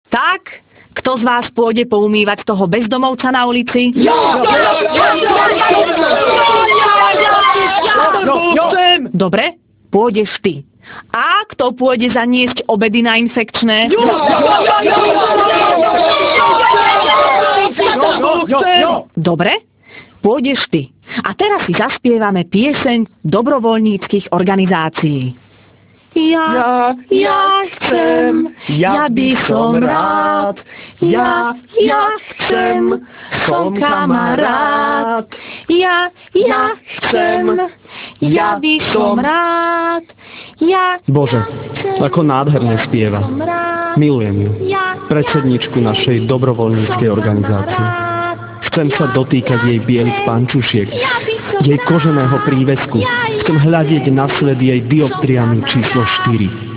Tak, kto z vás pôjde poumývať toho bezdomovca na ulici? Dobre, pôjdeš ty. A kto pôjde zaniesť obedy na infekčné? Dobre, pôjdeš ty. A teraz si zaspievame pieseň dobrovoľníckych organizácií. Ja chcem, ja by som rád, ja chcem, som kamarát. Ja chcem, ja by som rád, Bože, ako nádherne spieva. Milujem ju, predsedničku našej dobrovoľníckej organizácie. Chcem sa dotýkať jej bielých pančušiek, jej koženého prívesku. Chcem hľadieť na svet jej dioptriami číslo 4.